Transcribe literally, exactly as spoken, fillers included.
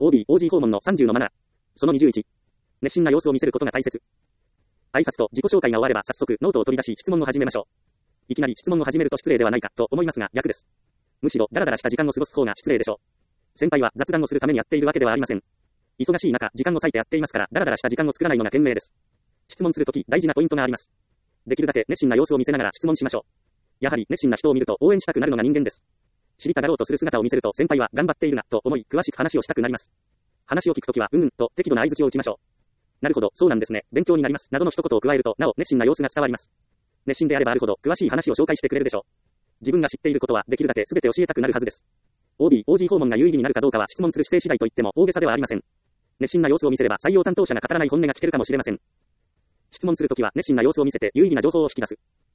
オービー、オージー 訪問のさんじゅうのマナー。そのにじゅういち。熱心な様子を見せることが大切。挨拶と自己紹介が終われば早速ノートを取り出し質問を始めましょう。いきなり質問を始めると失礼ではないかと思いますが逆です。むしろダラダラした時間を過ごす方が失礼でしょう。先輩は雑談をするためにやっているわけではありません。忙しい中、時間を割いてやっていますから、ダラダラした時間を作らないのが賢明です。質問するとき、大事なポイントがあります。できるだけ熱心な様子を見せながら質問しましょう。やはり熱心な人を見ると応援したくなるのが人間です。知りたがろうとする姿を見せると先輩は頑張っているなと思い詳しく話をしたくなります。話を聞くときは、うんうんと適度な相槌を打ちましょう。なるほど、そうなんですね、勉強になります、などの一言を加えると、なお熱心な様子が伝わります。熱心であればあるほど、詳しい話を紹介してくれるでしょう。自分が知っていることは、できるだけ全て教えたくなるはずです。オービー、オージー 訪問が有意義になるかどうかは質問する姿勢次第と言っても大げさではありません。熱心な様子を見せれば採用担当者が語らない本音が聞けるかもしれません。質問するときは熱心な様子を見せて有意義な情報を引き出す。